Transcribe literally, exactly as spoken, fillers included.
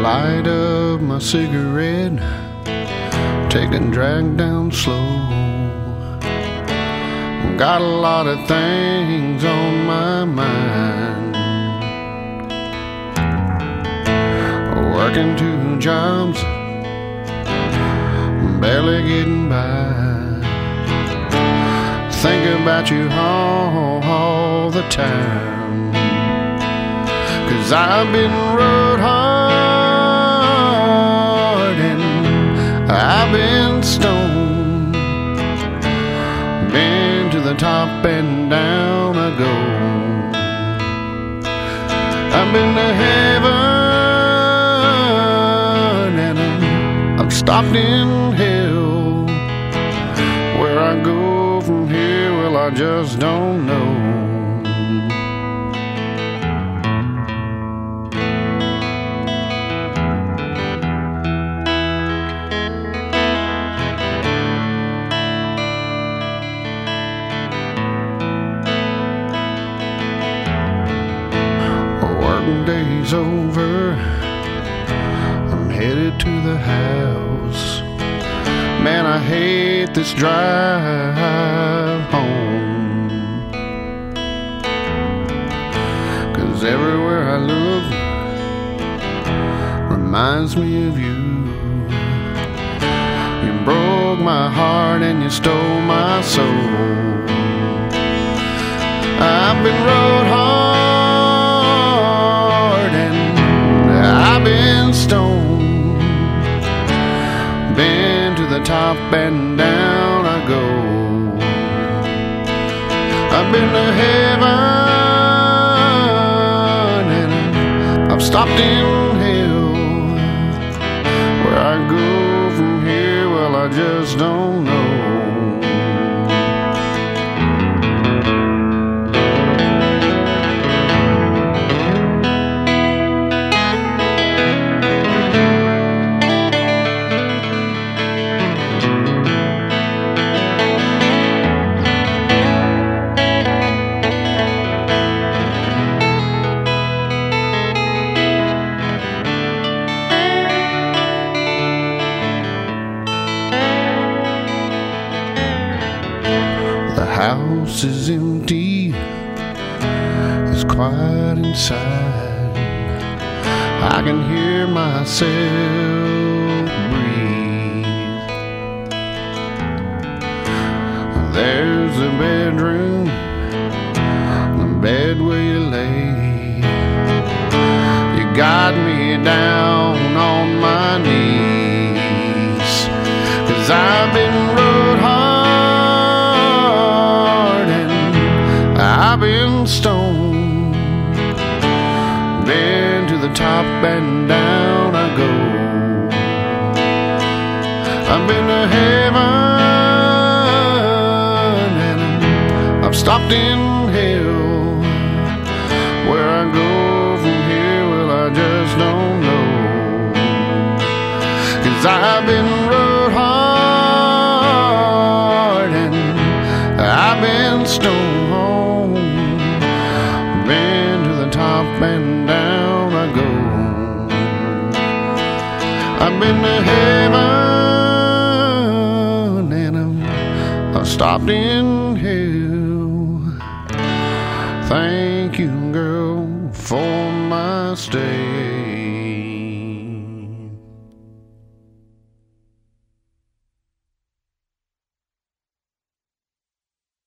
light of my cigarette, taking drag down slow. Got a lot of things on my mind, working two jobs, barely getting by. Think about you all, all the time, 'cause I've been rode hard and I've been stoned, been to the top and down I go. I've been to heaven and I've stopped in hell. Where I go from here, well, I just don't know. Working day's over, I'm headed to the house. Man, I hate this drive home, 'cause everywhere I look reminds me of you. You broke my heart and you stole my soul. I've been rode hard and I've been stoned, been to the top and down I go. I've been to heaven and I've stopped in hell. Where I go from here, well, I just don't know. The house is empty, it's quiet inside. I can hear myself breathe. There's the bedroom, the bed where you lay. You got me down on my knees, 'cause I've been rode hard, I've been stoned, been to the top and down I go. I've been to heaven and I've stopped in hell. Where I go from here, well, I just don't know, 'cause I've been rode hard and I've been stoned, up and down I go. I've been to heaven and I've stopped in hell. Thank you, girl, for my stay.